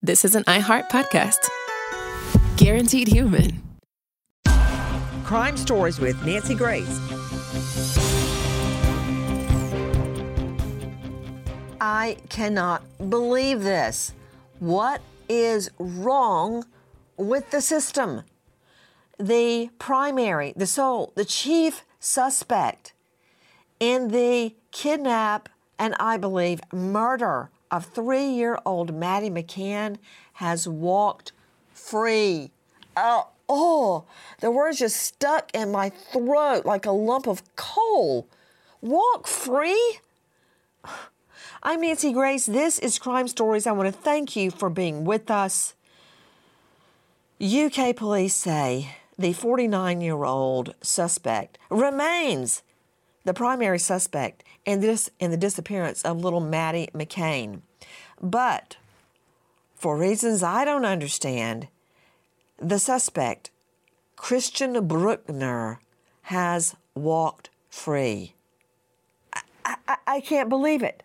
this is an iHeart podcast. Guaranteed human. Crime Stories with Nancy Grace. I cannot believe this. What is wrong with the system? The chief suspect in the kidnap and, I believe, murder of 3-year-old Maddie McCann has walked free. Oh, the words just stuck in my throat like a lump of coal. Walk free? I'm Nancy Grace. This is Crime Stories. I want to thank you for being with us. UK police say the 49-year-old suspect remains the primary suspect in the disappearance of little Maddie McCann. But for reasons I don't understand, the suspect, Christian Bruckner, has walked free. I can't believe it.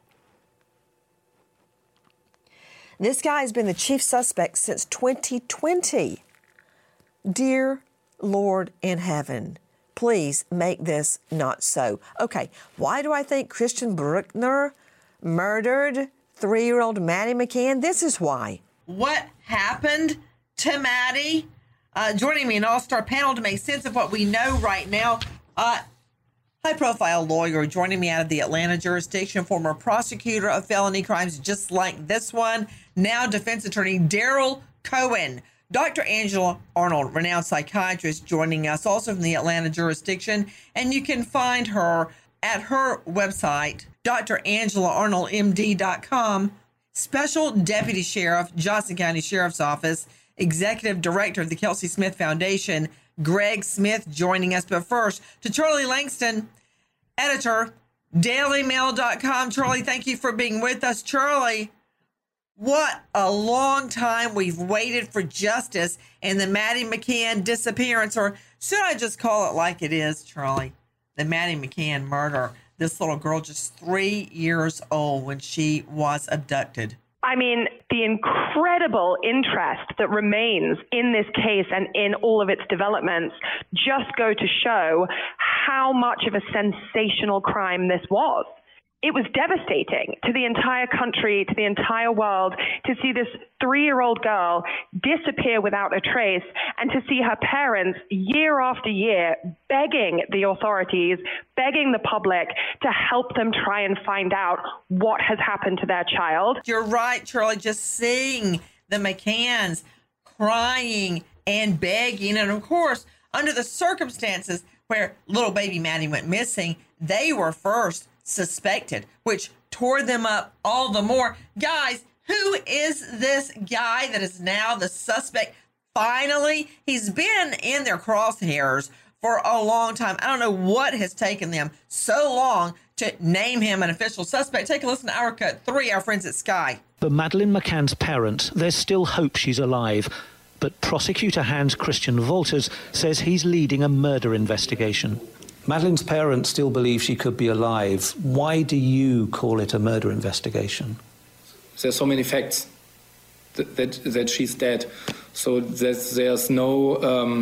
This guy has been the chief suspect since 2020. Dear Lord in heaven, please make this not so. Okay, why do I think Christian Bruckner murdered 3-year-old Maddie McCann? This is why. What happened to Maddie? Joining me an all-star panel to make sense of what we know right now. High-profile lawyer joining me out of the Atlanta jurisdiction, former prosecutor of felony crimes just like this one, now defense attorney Daryl Cohen. Dr. Angela Arnold, renowned psychiatrist, joining us also from the Atlanta jurisdiction. And you can find her at her website, drangelaarnoldmd.com. Special Deputy Sheriff, Johnson County Sheriff's Office, Executive Director of the Kelsey Smith Foundation, Greg Smith, joining us. But first, to Charlie Langston, editor, dailymail.com. Charlie, thank you for being with us. Charlie, what a long time we've waited for justice in the Maddie McCann disappearance, or should I just call it like it is, Charlie? The Maddie McCann murder. This little girl, just 3 years old when she was abducted. I mean, the incredible interest that remains in this case and in all of its developments just go to show how much of a sensational crime this was. It was devastating to the entire country, to the entire world, to see this 3-year-old girl disappear without a trace and to see her parents year after year begging the authorities, begging the public to help them try and find out what has happened to their child. You're right, Charlie, just seeing the McCanns crying and begging. And of course, under the circumstances where little baby Maddie went missing, they were first suspected, which tore them up all the more. Guys, who is this guy that is now the suspect? Finally, he's been in their crosshairs for a long time. I don't know what has taken them so long to name him an official suspect. Take a listen to our cut 3, our friends at Sky. For Madeleine McCann's parents, there's still hope she's alive. But prosecutor Hans Christian Wolters says he's leading a murder investigation. Madeleine's parents still believe she could be alive. Why do you call it a murder investigation? There's so many facts that she's dead. So there's no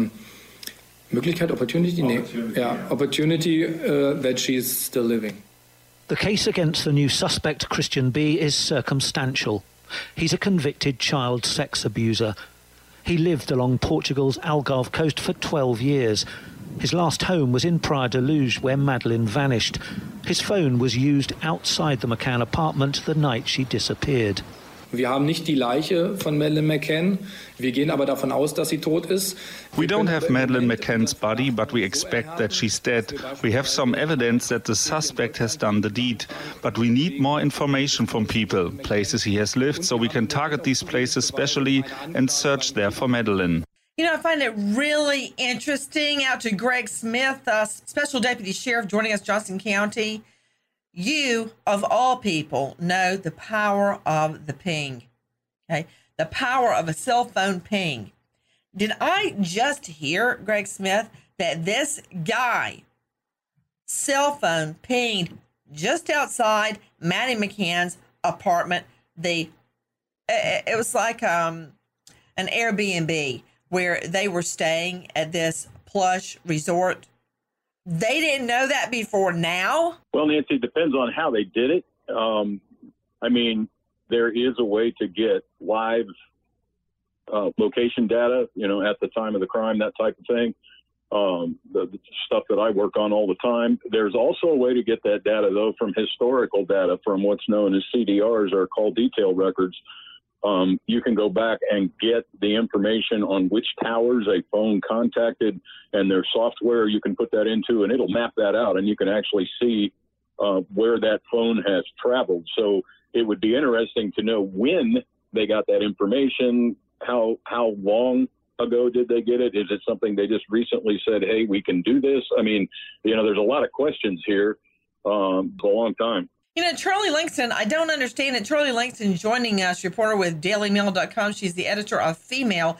opportunity that she's still living. The case against the new suspect, Christian B., is circumstantial. He's a convicted child sex abuser. He lived along Portugal's Algarve coast for 12 years. His last home was in Praia da Luz, where Madeleine vanished. His phone was used outside the McCann apartment the night she disappeared. Wir haben nicht die Leiche von Madeleine McCann. Wir gehen aber davon aus, dass sie tot ist. We don't have Madeleine McCann's body, but we expect that she's dead. We have some evidence that the suspect has done the deed, but we need more information from people, places he has lived, so we can target these places specially and search there for Madeleine. You know, I find it really interesting. Out to Greg Smith, Special Deputy Sheriff joining us, Johnson County. You, of all people, know the power of the ping, okay? The power of a cell phone ping. Did I just hear, Greg Smith, that this guy cell phone pinged just outside Maddie McCann's apartment? The it was like an Airbnb where they were staying at this plush resort. They didn't know that before now? Well, Nancy, it depends on how they did it. I mean, there is a way to get live location data, you know, at the time of the crime, that type of thing. The stuff that I work on all the time. There's also a way to get that data, though, from historical data, from what's known as CDRs, or call detail records. You can go back and get the information on which towers a phone contacted, and their software you can put that into, and it'll map that out, and you can actually see where that phone has traveled. So it would be interesting to know when they got that information, how long ago did they get it? Is it something they just recently said, hey, we can do this? I mean, you know, there's a lot of questions here. It's a long time. You know, Charlie Langston, I don't understand it. Charlie Langston joining us, reporter with DailyMail.com. She's the editor of Femail,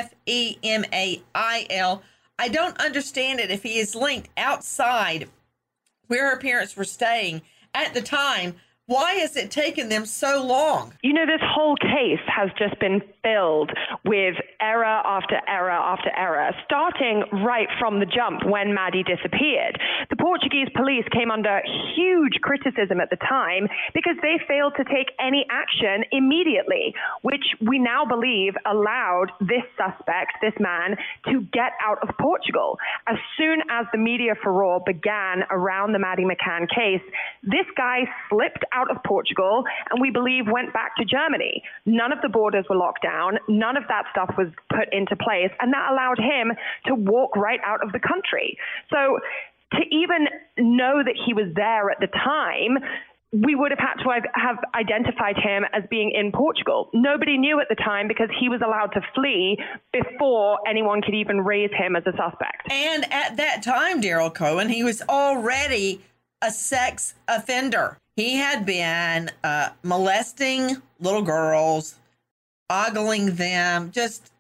Femail. I don't understand it if he is linked outside where her parents were staying at the time. Why has it taken them so long? You know, this whole case has just been filled with error after error after error, starting right from the jump when Maddie disappeared. The Portuguese police came under huge criticism at the time because they failed to take any action immediately, which we now believe allowed this suspect, this man, to get out of Portugal. As soon as the media furore began around the Maddie McCann case, this guy slipped out of Portugal and we believe went back to Germany. None of the borders were locked down. None of that stuff was put into place, and that allowed him to walk right out of the country. So to even know that he was there at the time, we would have had to have identified him as being in Portugal. Nobody knew at the time because he was allowed to flee before anyone could even raise him as a suspect. And at that time, Daryl Cohen, he was already a sex offender. He had been molesting little girls, ogling them, just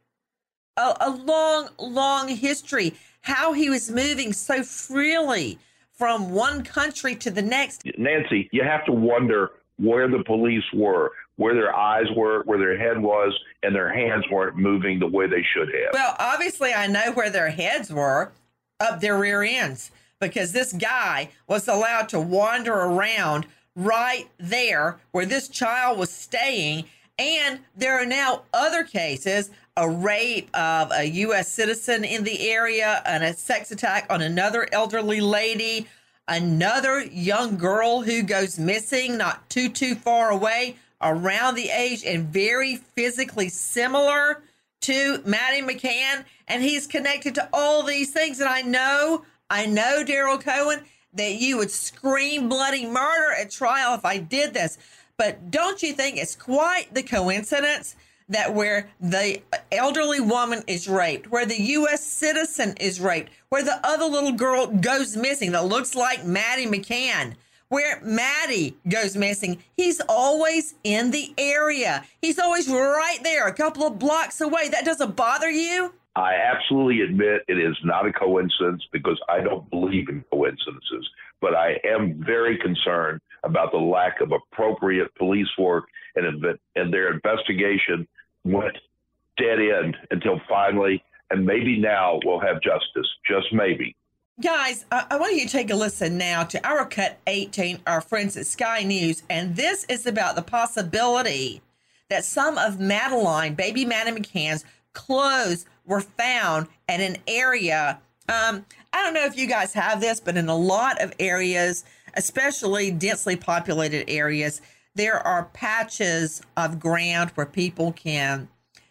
a long history. How he was moving so freely from one country to the next. Nancy, you have to wonder where the police were, where their eyes were, where their head was, and their hands weren't moving the way they should have. Well, obviously, I know where their heads were, up their rear ends, because this guy was allowed to wander around right there where this child was staying. And there are now other cases, a rape of a U.S. citizen in the area and a sex attack on another elderly lady, another young girl who goes missing not too far away, around the age and very physically similar to Maddie McCann. And he's connected to all these things. And I know, Daryl Cohen, that you would scream bloody murder at trial if I did this. But don't you think it's quite the coincidence that where the elderly woman is raped, where the U.S. citizen is raped, where the other little girl goes missing that looks like Maddie McCann, where Maddie goes missing, he's always in the area. He's always right there, a couple of blocks away. That doesn't bother you? I absolutely admit it is not a coincidence because I don't believe in coincidences, but I am very concerned about the lack of appropriate police work, and their investigation went dead end until finally, and maybe now we'll have justice, just maybe. Guys, I want you to take a listen now to our Cut 18, our friends at Sky News, and this is about the possibility that some of Madeline, baby Maddie McCann's clothes were found at an area. I don't know if you guys have this, but in a lot of areas, especially densely populated areas, there are patches of ground where people can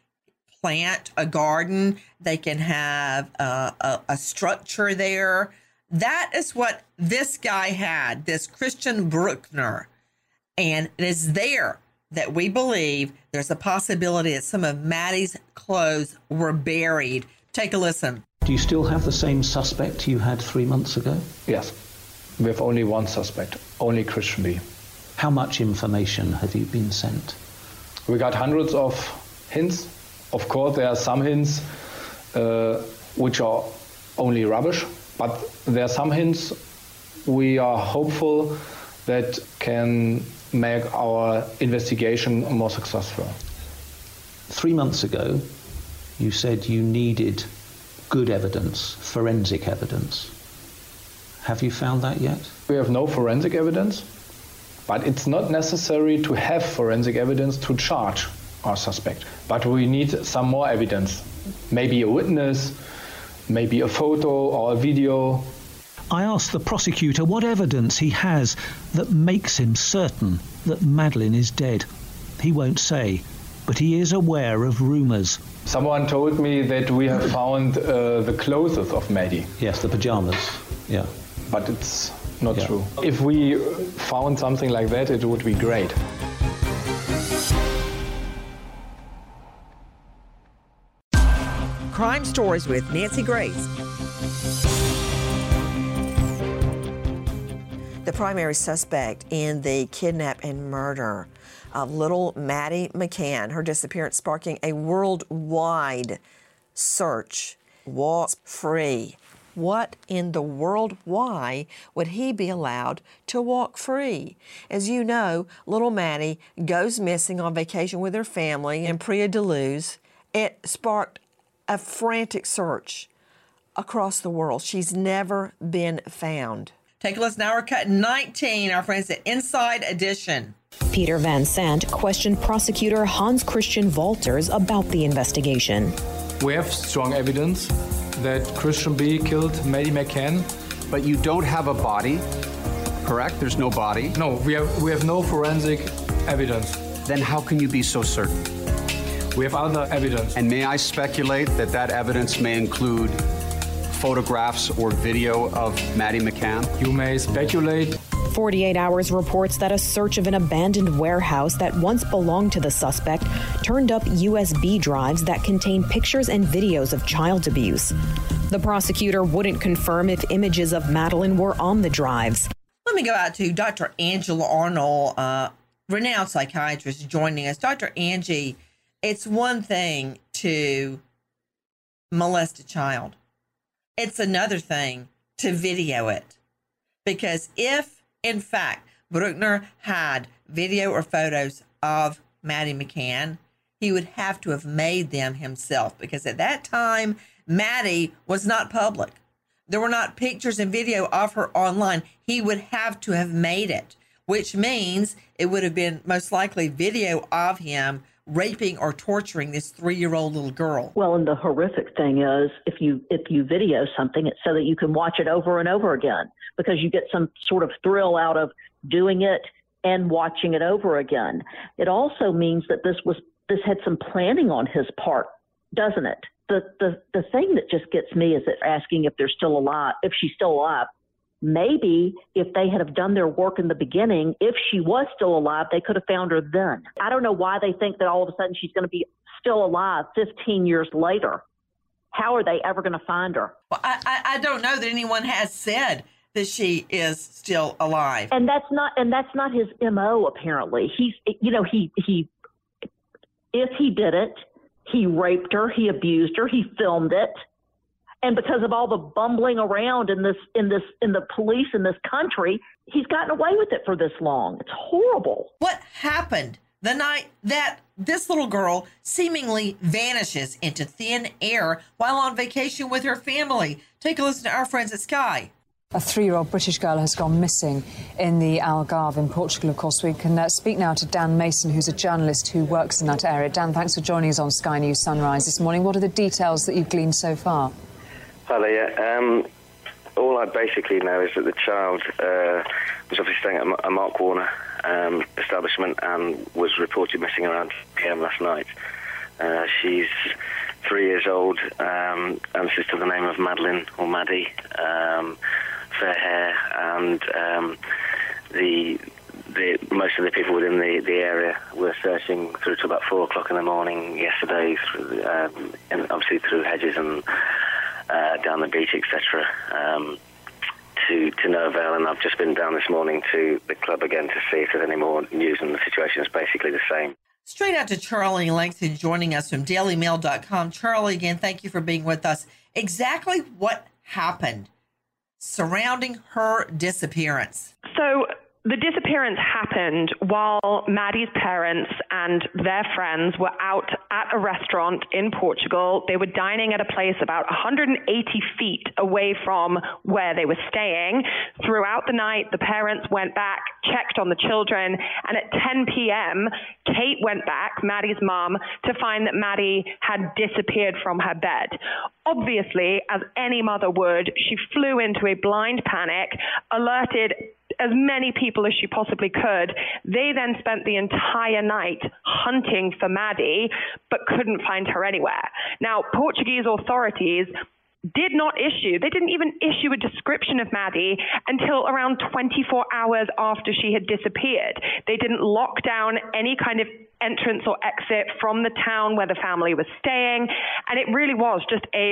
plant a garden. They can have a structure there. That is what this guy had, this Christian Bruckner. And it is there that we believe there's a possibility that some of Maddie's clothes were buried. Take a listen. Do you still have the same suspect you had 3 months ago? Yes. We have only one suspect, only Christian B. How much information have you been sent? We got hundreds of hints. Of course, there are some hints which are only rubbish, but there are some hints we are hopeful that can make our investigation more successful. 3 months ago, you said you needed good evidence, forensic evidence. Have you found that yet? We have no forensic evidence, but it's not necessary to have forensic evidence to charge our suspect. But we need some more evidence, maybe a witness, maybe a photo or a video. I asked the prosecutor what evidence he has that makes him certain that Madeleine is dead. He won't say, but he is aware of rumours. Someone told me that we have found the clothes of Maddie. Yes, the pyjamas, yeah. But it's not true. If we found something like that, it would be great. Crime Stories with Nancy Grace. The primary suspect in the kidnap and murder of little Maddie McCann, her disappearance sparking a worldwide search, walks free. What in the world, why would he be allowed to walk free? As you know, little Maddie goes missing on vacation with her family in Praia da Luz. It sparked a frantic search across the world. She's never been found. Take a listen to our cut 19, our friends at Inside Edition. Peter Van Sant questioned prosecutor Hans Christian Walters about the investigation. We have strong evidence that Christian B. killed Maddie McCann. But you don't have a body, correct? There's no body? No, we have no forensic evidence. Then how can you be so certain? We have other evidence. And may I speculate that that evidence may include photographs or video of Maddie McCann? You may speculate. 48 Hours reports that a search of an abandoned warehouse that once belonged to the suspect turned up USB drives that contain pictures and videos of child abuse. The prosecutor wouldn't confirm if images of Madeleine were on the drives. Let me go out to Dr. Angela Arnold, renowned psychiatrist, joining us. Dr. Angie, it's one thing to molest a child. It's another thing to video it. Because if, in fact, Bruckner had video or photos of Maddie McCann, he would have to have made them himself. Because at that time, Maddie was not public. There were not pictures and video of her online. He would have to have made it, which means it would have been most likely video of him raping or torturing this 3-year-old little girl. Well, and the horrific thing is if you video something, it's so that you can watch it over and over again, because you get some sort of thrill out of doing it and watching it over again. It also means that this had some planning on his part, doesn't it? The thing that just gets me is that asking if they're still alive, if she's still alive. Maybe if they had have done their work in the beginning, if she was still alive, they could have found her then. I don't know why they think that all of a sudden she's going to be still alive 15 years later. How are they ever going to find her? Well, I don't know that anyone has said that she is still alive. And that's not his MO, apparently. If he did it, he raped her, he abused her, he filmed it. And because of all the bumbling around in the police in this country, he's gotten away with it for this long. It's horrible. What happened the night that this little girl seemingly vanishes into thin air while on vacation with her family? Take a listen to our friends at Sky. A 3-year-old British girl has gone missing in the Algarve in Portugal. Of course, we can speak now to Dan Mason, who's a journalist who works in that area. Dan, thanks for joining us on Sky News Sunrise this morning. What are the details that you've gleaned so far? Hi there. All I basically know is that the child was obviously staying at a Mark Warner establishment and was reported missing around 2 p.m. last night. She's 3 years old, answers to the name of Madeleine or Maddie, fair hair, and most of the people within the area were searching through to about 4 o'clock in the morning yesterday, and obviously through hedges and down the beach, etc., to no avail. And I've just been down this morning to the club again to see if there's any more news, and the situation is basically the same. Straight out to Charlie Langston joining us from dailymail.com. Charlie, again, thank you for being with us. Exactly what happened surrounding her disappearance? So The disappearance happened while Maddie's parents and their friends were out at a restaurant in Portugal. They were dining at a place about 180 feet away from where they were staying. Throughout the night, the parents went back, checked on the children, and at 10 p.m., Kate went back, Maddie's mom, to find that Maddie had disappeared from her bed. Obviously, as any mother would, she flew into a blind panic, alerted as many people as she possibly could. They then spent the entire night hunting for Maddie, but couldn't find her anywhere. Now, Portuguese authorities didn't even issue a description of Maddie until around 24 hours after she had disappeared. They didn't lock down any kind of entrance or exit from the town where the family was staying. And it really was just a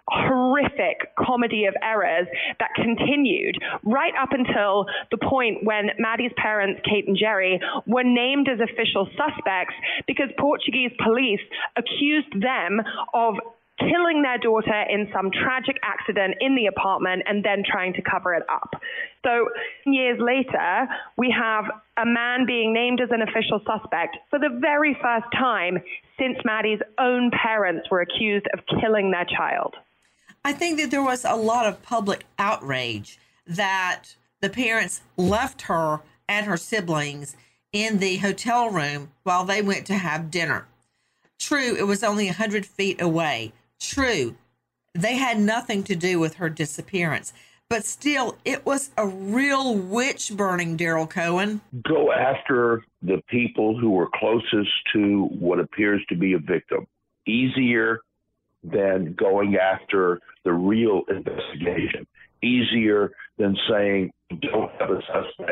horrific comedy of errors that continued right up until the point when Maddie's parents, Kate and Jerry, were named as official suspects because Portuguese police accused them of killing their daughter in some tragic accident in the apartment and then trying to cover it up. So years later, we have a man being named as an official suspect for the very first time since Maddie's own parents were accused of killing their child. I think that there was a lot of public outrage that the parents left her and her siblings in the hotel room while they went to have dinner. True, it was only 100 feet away. True, they had nothing to do with her disappearance. But still, it was a real witch burning, Daryl Cohen. Go after the people who were closest to what appears to be a victim. Easier than going after the real investigation. Easier than saying, don't have a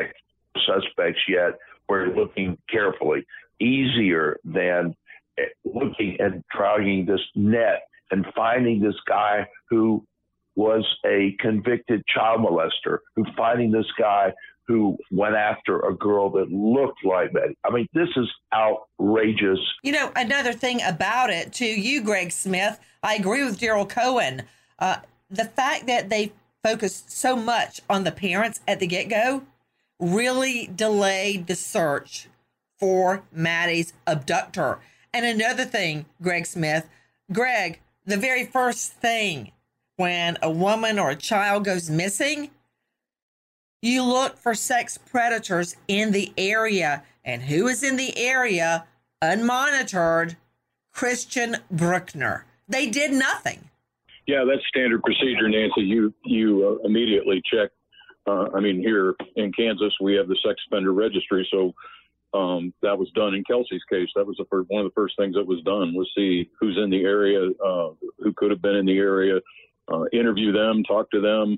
suspects yet. We're looking carefully. Easier than looking and dragging this net and finding this guy who was a convicted child molester, finding this guy who went after a girl that looked like Maddie. I mean, this is outrageous. You know, another thing about it, to you, Greg Smith, I agree with Daryl Cohen. The fact that they focused so much on the parents at the get-go really delayed the search for Maddie's abductor. And another thing, Greg Smith, Greg, the very first thing when a woman or a child goes missing, you look for sex predators in the area. And who is in the area, unmonitored? Christian Bruckner. They did nothing. Yeah, that's standard procedure, Nancy. You immediately check. Here in Kansas, we have the sex offender registry, so that was done in Kelsey's case. That was one of the first things that was done, was see who's in the area, who could have been in the area, interview them, talk to them.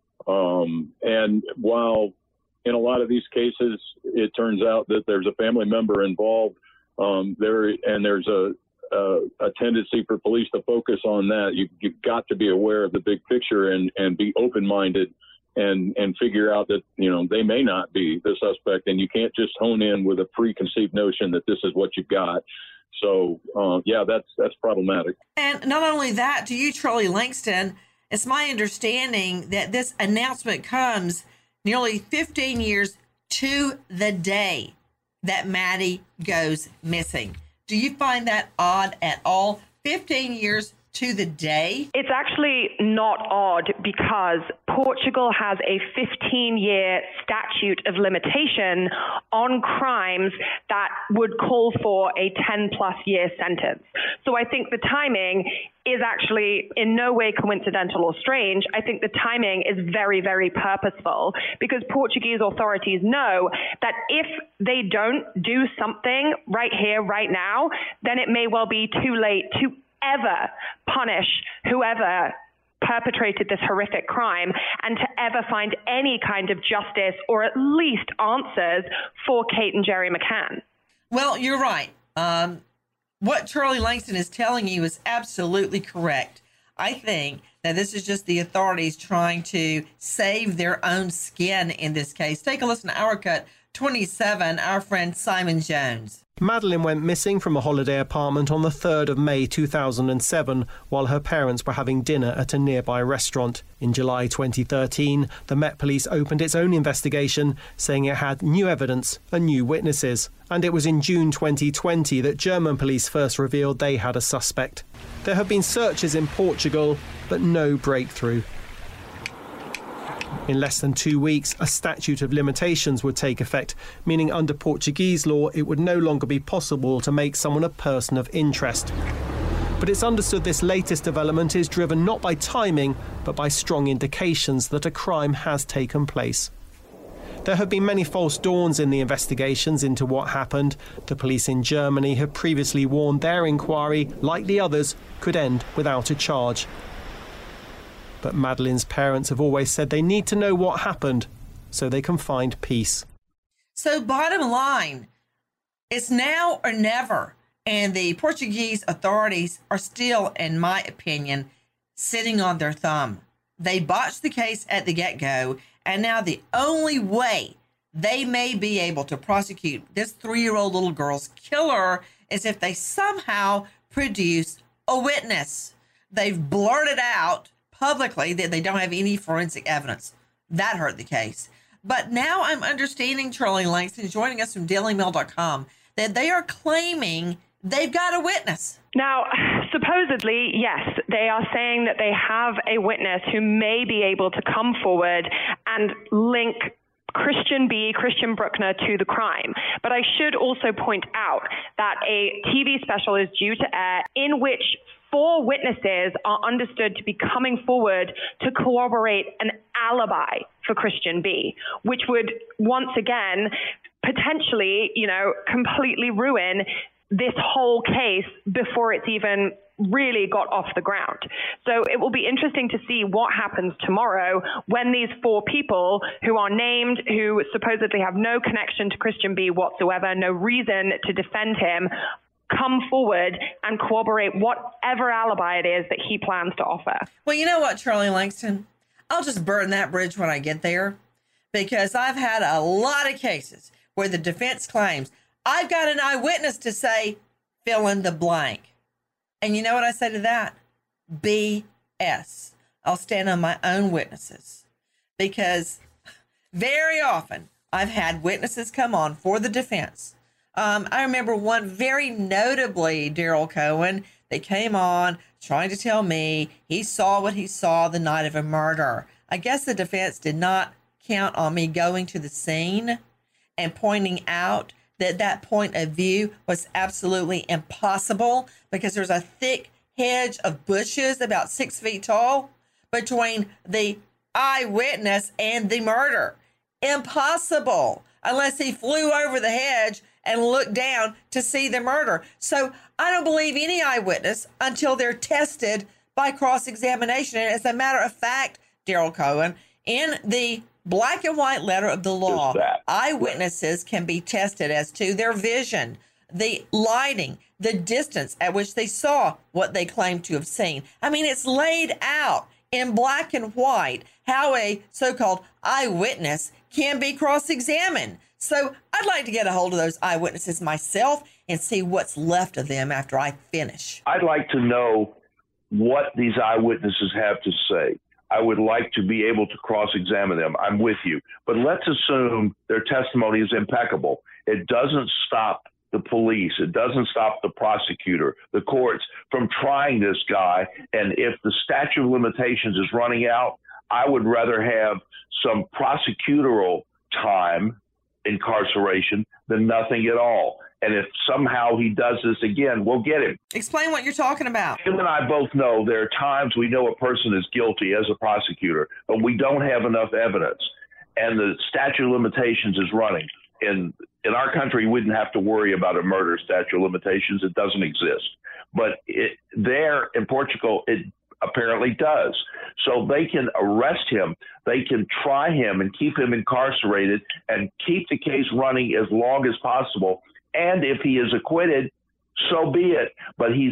And while in a lot of these cases, it turns out that there's a family member involved, there's a tendency for police to focus on that. You've got to be aware of the big picture and be open-minded and figure out that, they may not be the suspect, and you can't just hone in with a preconceived notion that this is what you've got. So, that's problematic. And not only that, to you, Shirley Langston, it's my understanding that this announcement comes nearly 15 years to the day that Maddie goes missing. Do you find that odd at all? 15 years to the day? It's actually not odd because Portugal has a 15-year statute of limitation on crimes that would call for a 10-plus year sentence. So I think the timing is actually in no way coincidental or strange. I think the timing is very, very purposeful because Portuguese authorities know that if they don't do something right here, right now, then it may well be too late to ever punish whoever perpetrated this horrific crime and to ever find any kind of justice or at least answers for Kate and Jerry McCann. Well, you're right. What Shirley Langston is telling you is absolutely correct. I think that this is just the authorities trying to save their own skin in this case. Take a listen to our cut 27, our friend Simon Jones. Madeleine went missing from a holiday apartment on the 3rd of May 2007 while her parents were having dinner at a nearby restaurant. In July 2013, the Met Police opened its own investigation, saying it had new evidence and new witnesses. And it was in June 2020 that German police first revealed they had a suspect. There have been searches in Portugal, but no breakthrough. In less than 2 weeks, a statute of limitations would take effect, meaning under Portuguese law it would no longer be possible to make someone a person of interest. But it's understood this latest development is driven not by timing, but by strong indications that a crime has taken place. There have been many false dawns in the investigations into what happened. The police in Germany have previously warned their inquiry, like the others, could end without a charge. But Madeleine's parents have always said they need to know what happened so they can find peace. So bottom line, it's now or never. And the Portuguese authorities are still, in my opinion, sitting on their thumb. They botched the case at the get-go, and now the only way they may be able to prosecute this 3-year-old little girl's killer is if they somehow produce a witness. They've blurted out publicly that they don't have any forensic evidence. That hurt the case. But now I'm understanding, Charlie Langston, joining us from DailyMail.com, that they are claiming they've got a witness. Now, supposedly, yes, they are saying that they have a witness who may be able to come forward and link Christian Bruckner to the crime. But I should also point out that a TV special is due to air in which 4 witnesses are understood to be coming forward to corroborate an alibi for Christian B, which would once again potentially, completely ruin this whole case before it's even really got off the ground. So it will be interesting to see what happens tomorrow when these 4 people who are named, who supposedly have no connection to Christian B whatsoever, no reason to defend him, come forward and corroborate whatever alibi it is that he plans to offer. Well, you know what, Charlie Langston? I'll just burn that bridge when I get there, because I've had a lot of cases where the defense claims, I've got an eyewitness to say, fill in the blank. And you know what I say to that? BS. I'll stand on my own witnesses, because very often I've had witnesses come on for the defense. I remember one very notably, Daryl Cohen, that came on trying to tell me he saw what he saw the night of a murder. I guess the defense did not count on me going to the scene and pointing out that point of view was absolutely impossible, because there's a thick hedge of bushes about 6 feet tall between the eyewitness and the murder. Impossible, unless he flew over the hedge and looked down to see the murder. So I don't believe any eyewitness until they're tested by cross-examination. And as a matter of fact, Daryl Cohen, in the black and white letter of the law, eyewitnesses can be tested as to their vision, the lighting, the distance at which they saw what they claim to have seen. I mean, it's laid out in black and white how a so-called eyewitness can be cross-examined. So I'd like to get a hold of those eyewitnesses myself and see what's left of them after I finish. I'd like to know what these eyewitnesses have to say. I would like to be able to cross-examine them. I'm with you. But let's assume their testimony is impeccable. It doesn't stop the police. It doesn't stop the prosecutor, the courts from trying this guy. And if the statute of limitations is running out, I would rather have some prosecutorial time, incarceration, than nothing at all. And if somehow he does this again, we'll get him. Explain what you're talking about. You and I both know there are times we know a person is guilty as a prosecutor, but we don't have enough evidence. And the statute of limitations is running. In our country, we didn't have to worry about a murder statute of limitations. It doesn't exist. But there in Portugal, it apparently does. So they can arrest him. They can try him and keep him incarcerated and keep the case running as long as possible. And if he is acquitted, so be it. But he's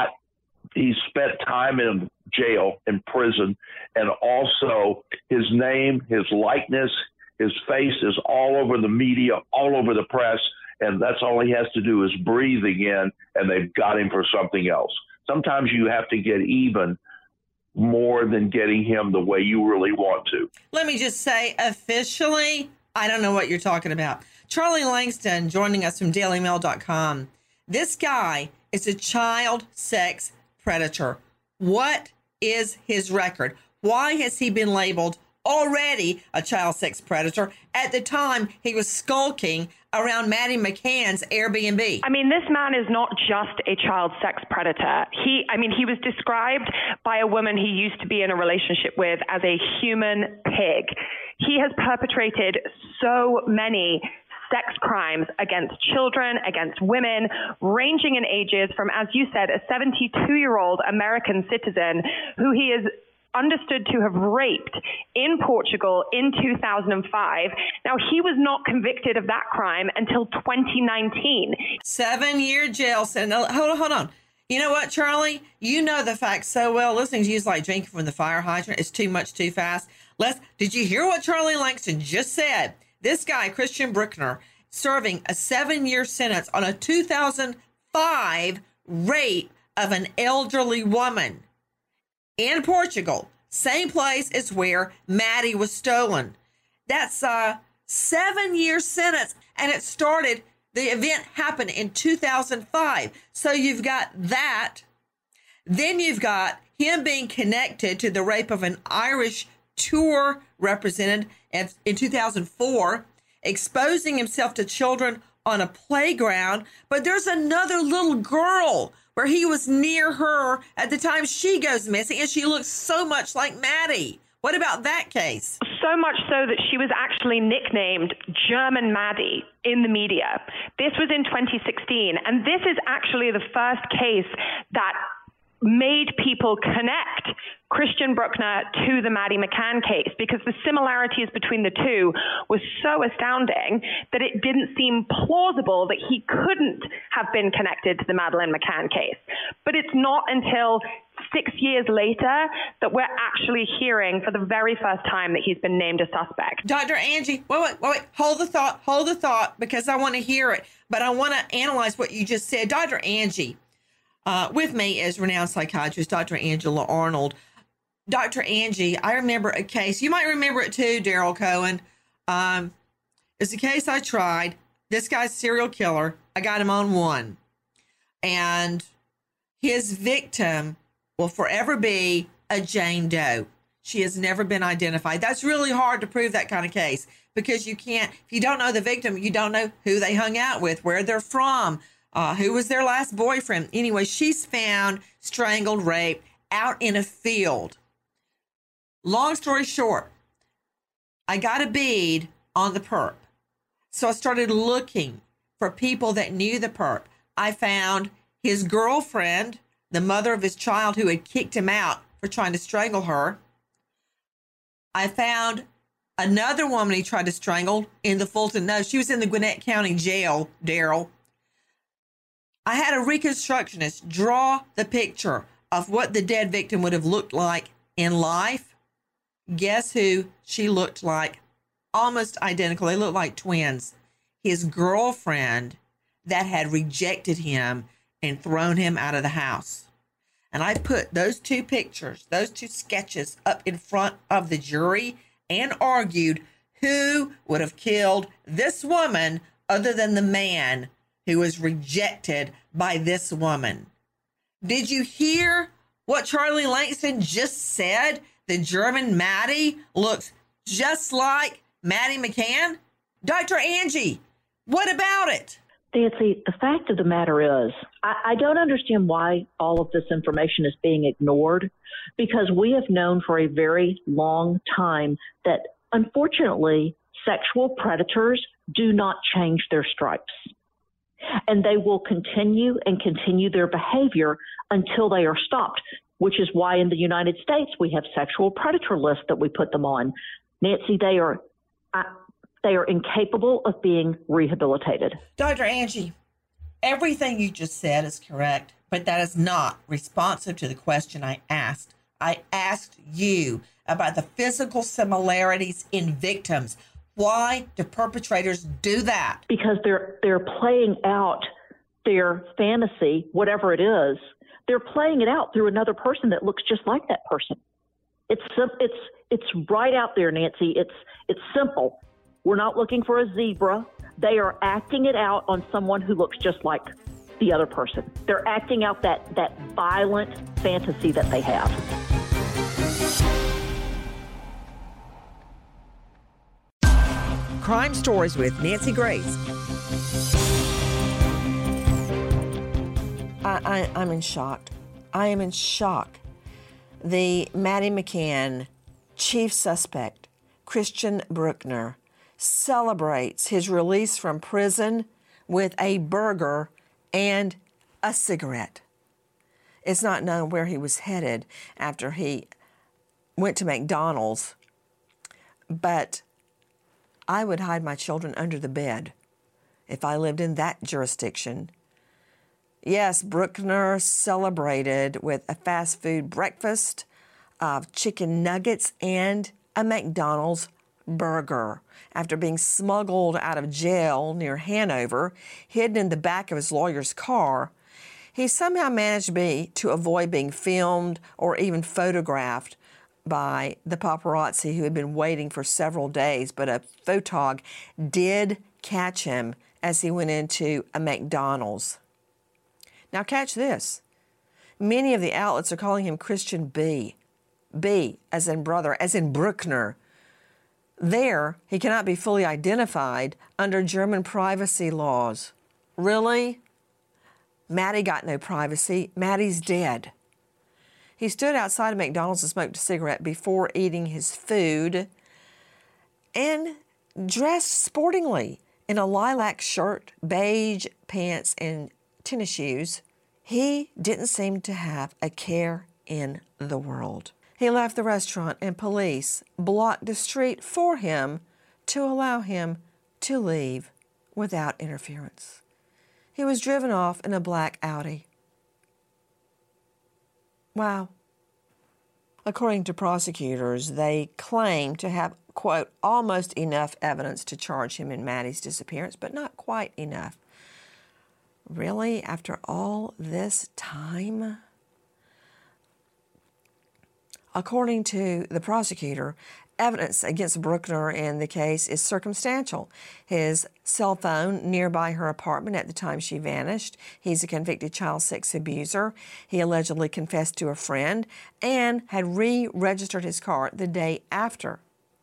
spent time in jail, in prison, and also his name, his likeness, His face is all over the media, all over the press, and that's all he has to do is breathe again, and they've got him for something else. Sometimes you have to get even more than getting him the way you really want to. Let me just say, officially, I don't know what you're talking about. Charlie Langston joining us from DailyMail.com. This guy is a child sex predator. What is his record? Why has he been labeled already a child sex predator at the time he was skulking around Maddie McCann's Airbnb? I mean, this man is not just a child sex predator. He was described by a woman he used to be in a relationship with as a human pig. He has perpetrated so many sex crimes against children, against women, ranging in ages from, as you said, a 72-year-old American citizen who he is understood to have raped in Portugal in 2005. Now, he was not convicted of that crime until 2019. 7-year jail sentence. Hold on. You know what, Charlie? You know the facts so well. Listening to you is like drinking from the fire hydrant. It's too much, too fast. Did you hear what Charlie Langston just said? This guy, Christian Bruckner, serving a 7-year sentence on a 2005 rape of an elderly woman in Portugal, same place as where Maddie was stolen. That's a 7-year sentence, and the event happened in 2005. So you've got that. Then you've got him being connected to the rape of an Irish tour representative in 2004, exposing himself to children on a playground. But there's another little girl where he was near her at the time she goes missing, and she looks so much like Maddie. What about that case? So much so that she was actually nicknamed German Maddie in the media. This was in 2016, and this is actually the first case that made people connect Christian Bruckner to the Maddie McCann case, because the similarities between the two was so astounding that it didn't seem plausible that he couldn't have been connected to the Madeleine McCann case. But it's not until 6 years later that we're actually hearing for the very first time that he's been named a suspect. Dr. Angie, wait. Hold the thought, because I want to hear it, but I want to analyze what you just said. Dr. Angie, with me is renowned psychiatrist, Dr. Angela Arnold. Dr. Angie, I remember a case. You might remember it too, Daryl Cohen. It's a case I tried. This guy's serial killer. I got him on one. And his victim will forever be a Jane Doe. She has never been identified. That's really hard to prove that kind of case, because you can't, if you don't know the victim, you don't know who they hung out with, where they're from, who was their last boyfriend. Anyway, she's found strangled, raped out in a field. Long story short, I got a bead on the perp. So I started looking for people that knew the perp. I found his girlfriend, the mother of his child who had kicked him out for trying to strangle her. I found another woman he tried to strangle in the Fulton. No, she was in the Gwinnett County Jail, Daryl. I had a reconstructionist draw the picture of what the dead victim would have looked like in life. Guess who she looked like? Almost identical. They looked like twins. His girlfriend that had rejected him and thrown him out of the house. And I put those two pictures, those two sketches up in front of the jury and argued who would have killed this woman other than the man who was rejected by this woman. Did you hear what Charlie Langston just said? The German Maddie looks just like Maddie McCann? Dr. Angie, what about it? Nancy, the fact of the matter is, I don't understand why all of this information is being ignored, because we have known for a very long time that, unfortunately, sexual predators do not change their stripes. And they will continue their behavior until they are stopped, which is why in the United States we have sexual predator lists that we put them on. Nancy, they are incapable of being rehabilitated. Dr. Angie, everything you just said is correct, but that is not responsive to the question I asked. I asked you about the physical similarities in victims. Why do perpetrators do that? Because they're playing out their fantasy, whatever it is. They're playing it out through another person that looks just like that person. It's right out there, Nancy. It's simple. We're not looking for a zebra. They are acting it out on someone who looks just like the other person. They're acting out that violent fantasy that they have. Crime Stories with Nancy Grace. I'm in shock. I am in shock. The Maddie McCann chief suspect, Christian Bruckner, celebrates his release from prison with a burger and a cigarette. It's not known where he was headed after he went to McDonald's, but I would hide my children under the bed if I lived in that jurisdiction. Yes, Bruckner celebrated with a fast food breakfast of chicken nuggets and a McDonald's burger after being smuggled out of jail near Hanover, hidden in the back of his lawyer's car. He somehow managed to avoid being filmed or even photographed by the paparazzi who had been waiting for several days, but a photog did catch him as he went into a McDonald's. Now catch this. Many of the outlets are calling him Christian B. B as in brother, as in Bruckner. There, he cannot be fully identified under German privacy laws. Really? Maddie got no privacy. Maddie's dead. He stood outside of McDonald's and smoked a cigarette before eating his food and dressed sportingly in a lilac shirt, beige pants, and tennis shoes. He didn't seem to have a care in the world. He left the restaurant and police blocked the street for him to allow him to leave without interference. He was driven off in a black Audi. Wow. According to prosecutors, they claim to have, quote, almost enough evidence to charge him in Maddie's disappearance, but not quite enough. Really? After all this time? According to the prosecutor, evidence against Bruckner in the case is circumstantial. His cell phone nearby her apartment at the time she vanished. He's a convicted child sex abuser. He allegedly confessed to a friend and had re-registered his car the day after.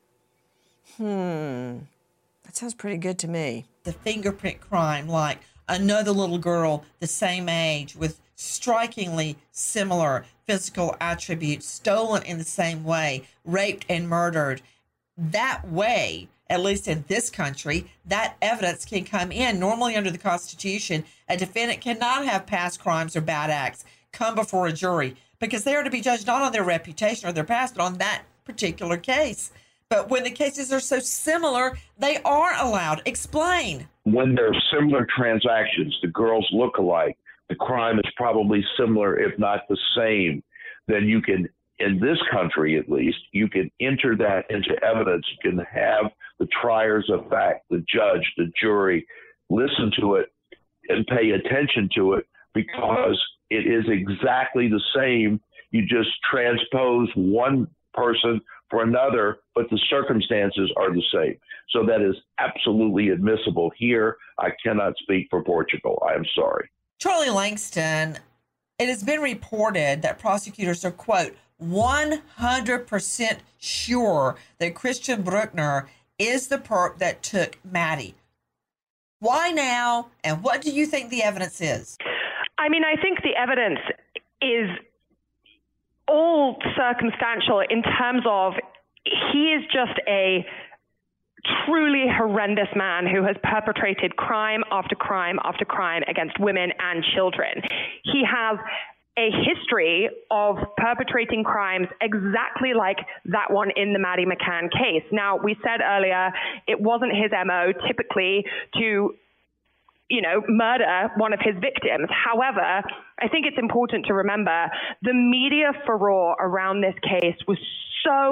That sounds pretty good to me. The fingerprint crime, like another little girl the same age with strikingly similar physical attributes, stolen in the same way, raped and murdered. That way, at least in this country, that evidence can come in. Normally under the Constitution, a defendant cannot have past crimes or bad acts come before a jury because they are to be judged not on their reputation or their past, but on that particular case. But when the cases are so similar, they are allowed. Explain. When there are similar transactions, the girls look alike, the crime is probably similar, if not the same, then you can, in this country at least, you can enter that into evidence. You can have the triers of fact, the judge, the jury, listen to it and pay attention to it because it is exactly the same. You just transpose one person for another, but the circumstances are the same. So that is absolutely admissible here. I cannot speak for Portugal. I am sorry. Charlie Langston, it has been reported that prosecutors are, quote, 100% sure that Christian Bruckner is the perp that took Maddie. Why now, and what do you think the evidence is? I mean, I think the evidence is all circumstantial in terms of he is just a truly horrendous man who has perpetrated crime after crime after crime against women and children. He has a history of perpetrating crimes exactly like that one in the Maddie McCann case. Now, we said earlier it wasn't his MO typically to murder one of his victims. However, I think it's important to remember the media furore around this case was so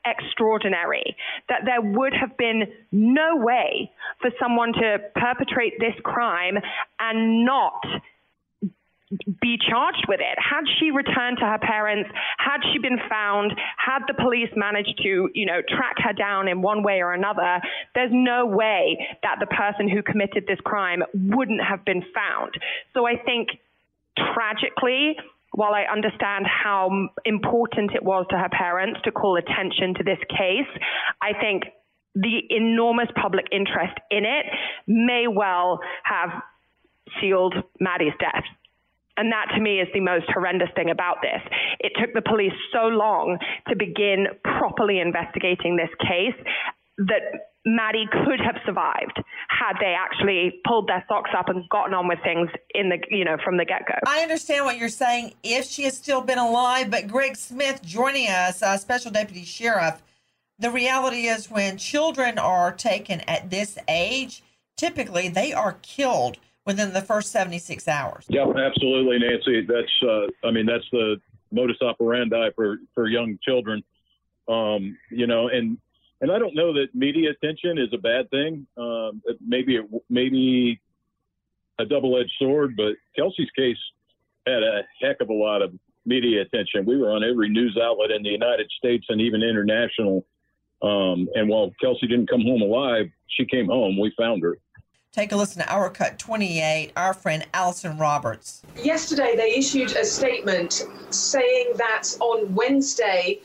extraordinary that there would have been no way for someone to perpetrate this crime and not be charged with it. Had she returned to her parents, had she been found, had the police managed to, track her down in one way or another, there's no way that the person who committed this crime wouldn't have been found. So I think, tragically, while I understand how important it was to her parents to call attention to this case, I think the enormous public interest in it may well have sealed Maddie's death. And that, to me, is the most horrendous thing about this. It took the police so long to begin properly investigating this case that Maddie could have survived had they actually pulled their socks up and gotten on with things from the get-go. I understand what you're saying if she had still been alive, but Greg Smith joining us, Special Deputy Sheriff, the reality is when children are taken at this age, typically they are killed within the first 76 hours. Yeah, absolutely, Nancy. That's the modus operandi for young children. And I don't know that media attention is a bad thing. Maybe a double-edged sword, but Kelsey's case had a heck of a lot of media attention. We were on every news outlet in the United States and even international. And while Kelsey didn't come home alive, she came home. We found her. Take a listen to Our Cut 28, our friend Allison Roberts. Yesterday, they issued a statement saying that on Wednesday,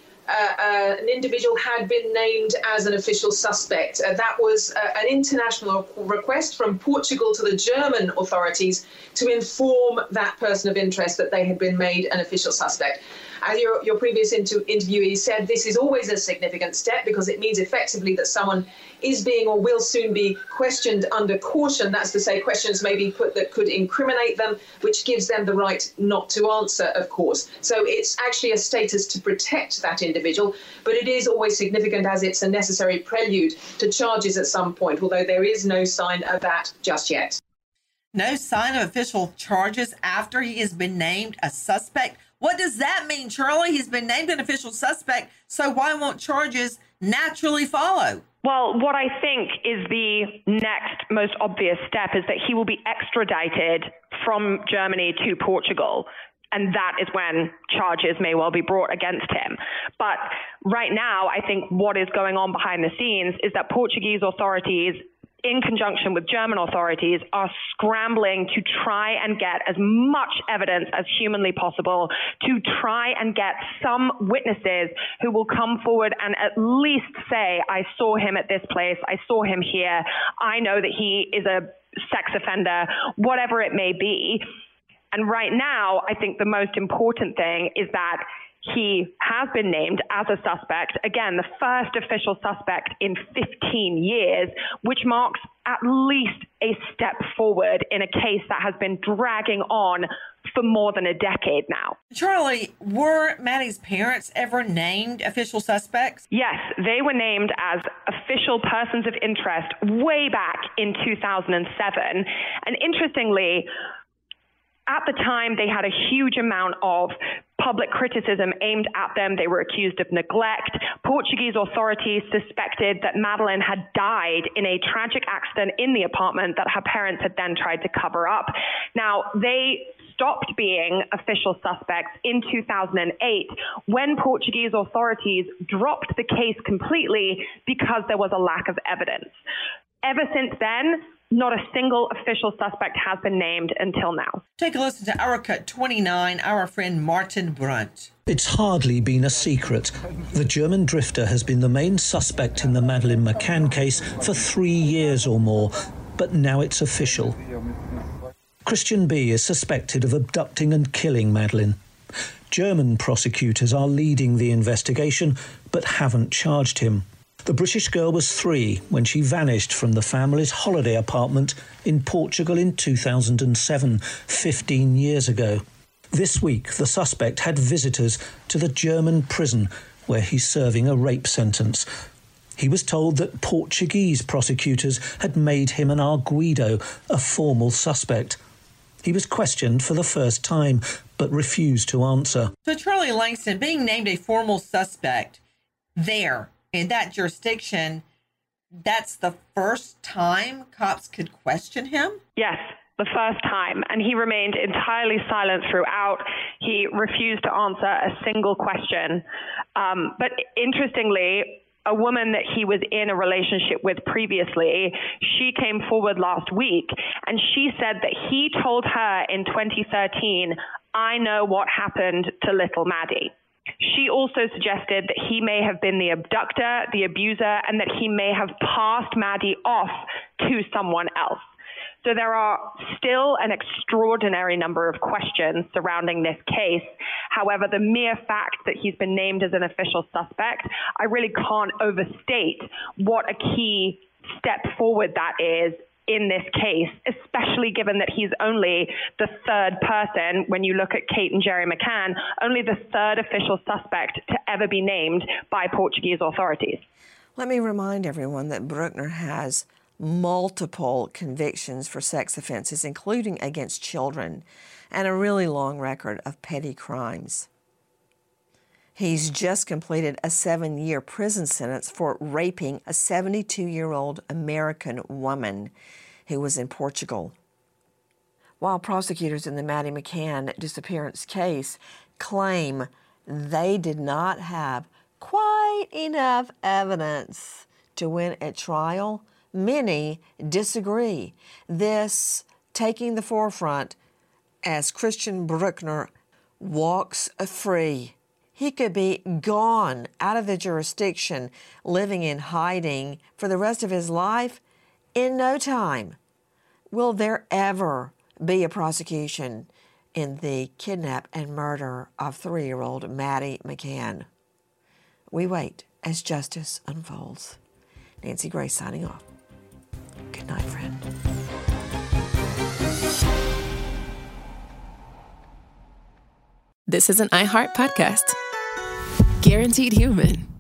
an individual had been named as an official suspect. That was an international request from Portugal to the German authorities to inform that person of interest that they had been made an official suspect. As your previous interviewee said, this is always a significant step because it means effectively that someone is being or will soon be questioned under caution. That's to say, questions may be put that could incriminate them, which gives them the right not to answer, of course. So it's actually a status to protect that individual, but it is always significant as it's a necessary prelude to charges at some point, although there is no sign of that just yet. No sign of official charges after he has been named a suspect. What does that mean, Charlie? He's been named an official suspect, so why won't charges naturally follow? Well, what I think is the next most obvious step is that he will be extradited from Germany to Portugal. And that is when charges may well be brought against him. But right now, I think what is going on behind the scenes is that Portuguese authorities, in conjunction with German authorities, are scrambling to try and get as much evidence as humanly possible to try and get some witnesses who will come forward and at least say, I saw him at this place, I saw him here, I know that he is a sex offender, whatever it may be. And right now, I think the most important thing is that he has been named as a suspect, again, the first official suspect in 15 years, which marks at least a step forward in a case that has been dragging on for more than a decade now. Charlie, were Maddie's parents ever named official suspects? Yes, they were named as official persons of interest way back in 2007. And interestingly, at the time, they had a huge amount of public criticism aimed at them. They were accused of neglect. Portuguese authorities suspected that Madeleine had died in a tragic accident in the apartment that her parents had then tried to cover up. Now, they stopped being official suspects in 2008 when Portuguese authorities dropped the case completely because there was a lack of evidence. Ever since then, not a single official suspect has been named until now. Take a listen to Our Cut 29, our friend Martin Brunt. It's hardly been a secret. The German drifter has been the main suspect in the Madeleine McCann case for 3 years or more, but now it's official. Christian B. is suspected of abducting and killing Madeleine. German prosecutors are leading the investigation, but haven't charged him. The British girl was 3 when she vanished from the family's holiday apartment in Portugal in 2007, 15 years ago. This week, the suspect had visitors to the German prison where he's serving a rape sentence. He was told that Portuguese prosecutors had made him an arguido, a formal suspect. He was questioned for the first time, but refused to answer. So Charlie Langston, being named a formal suspect, there in that jurisdiction, that's the first time cops could question him? Yes, the first time. And he remained entirely silent throughout. He refused to answer a single question. But interestingly, a woman that he was in a relationship with previously, she came forward last week, and she said that he told her in 2013, "I know what happened to little Maddie." She also suggested that he may have been the abductor, the abuser, and that he may have passed Maddie off to someone else. So there are still an extraordinary number of questions surrounding this case. However, the mere fact that he's been named as an official suspect, I really can't overstate what a key step forward that is in this case, especially given that he's only the third person, when you look at Kate and Jerry McCann, only the third official suspect to ever be named by Portuguese authorities. Let me remind everyone that Bruckner has multiple convictions for sex offenses, including against children, and a really long record of petty crimes. He's just completed a 7-year prison sentence for raping a 72-year-old American woman who was in Portugal. While prosecutors in the Maddie McCann disappearance case claim they did not have quite enough evidence to win at trial, many disagree. This taking the forefront as Christian Bruckner walks free. He could be gone out of the jurisdiction, living in hiding for the rest of his life in no time. Will there ever be a prosecution in the kidnap and murder of 3-year-old Maddie McCann? We wait as justice unfolds. Nancy Grace signing off. Good night, friend. This is an iHeart podcast. Guaranteed Human.